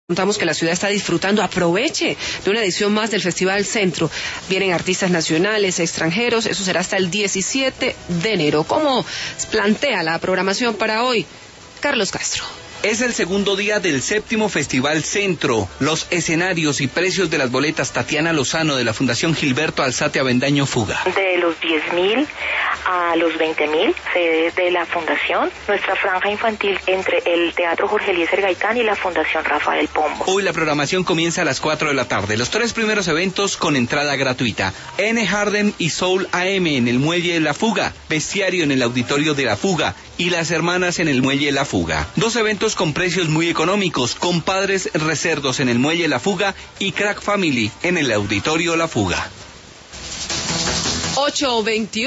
Contamos que la ciudad está disfrutando, aproveche de una edición más del Festival Centro. Vienen artistas nacionales, extranjeros, eso será hasta el 17 de enero. ¿Cómo plantea la programación para hoy? Carlos Castro. Es el segundo día del 7º Festival Centro. Los escenarios y precios de las boletas. Tatiana Lozano, de la Fundación Gilberto Alzate Avendaño Fuga. De los 10.000 a los 20.000, sede de la Fundación. Nuestra franja infantil entre el Teatro Jorge Eliezer Gaitán y la Fundación Rafael Pombo. Hoy la programación comienza a las 4 de la tarde. Los 3 primeros eventos con entrada gratuita. N. Harden y Soul AM en el Muelle de la Fuga. Bestiario en el Auditorio de la Fuga. Y Las Hermanas en el Muelle de la Fuga. 2 eventos con precios muy económicos. Compadres Recerdos en el Muelle de la Fuga y Crack Family en el Auditorio La Fuga. 8:21